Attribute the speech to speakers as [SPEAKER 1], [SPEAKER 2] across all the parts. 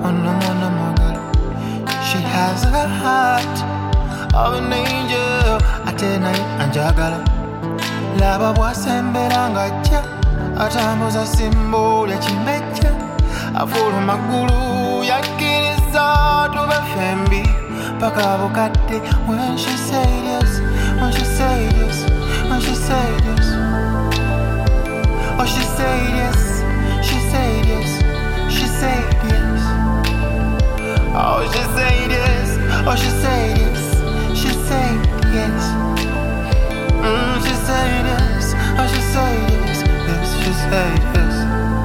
[SPEAKER 1] She has a heart of an angel. Atena anjagala. Laba bwasembera ngajja atambuza simbo lya kimeja. Afulu magulu yakkiriza tube fembi paka bukadde. When she say yes, when she say yes, when she say yes. Oh, she say yes, she say yes, she say yes. Oh, she say yes, oh, she say yes, she say yes. She say yes, oh, she say yes, yes, she say yes.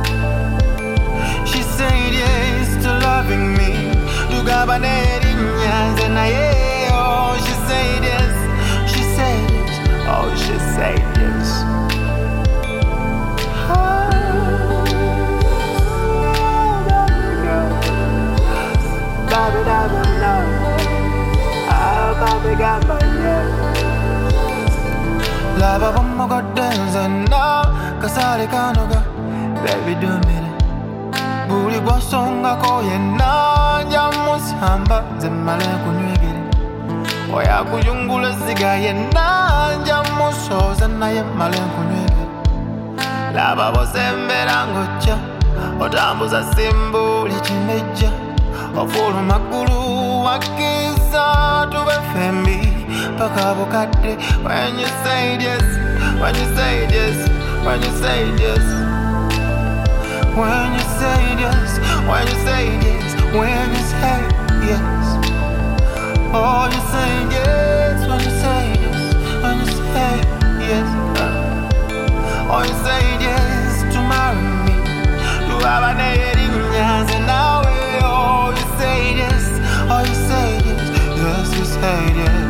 [SPEAKER 1] She say yes to loving me. Dugabaneri nyanze na ye. Oh, she say yes, she say yes, oh, she say yes. Lava bomba godenza na kasale kanoga baby do me buli gwasonga ko yenna njamusamba zemale kunywegere oya kuyungula ziga yenna njamusoza naye male kunywegere lava bosembera ngocha otambuza simbuli kimeja ofulu magulu wakiza tube fembi paka bukadde. When you say yes, when you say yes, when you say yes, when you say yes, when you say yes, when you say yes. Oh, you say yes when you say yes, when you say yes. Oh, you say yes to marry me. You have an ending yes and now. Oh, you say yes, oh, you say yes, yes, you say yes.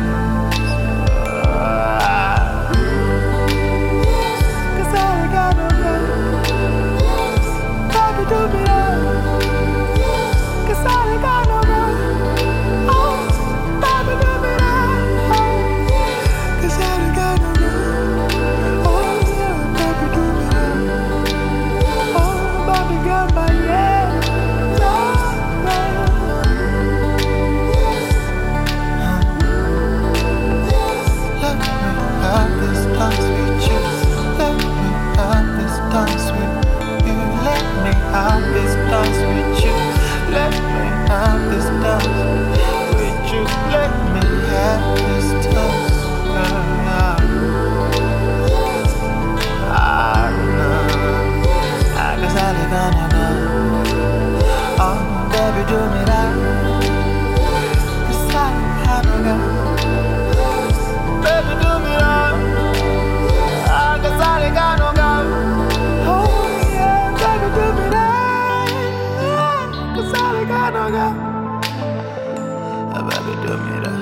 [SPEAKER 1] Baby, do me that.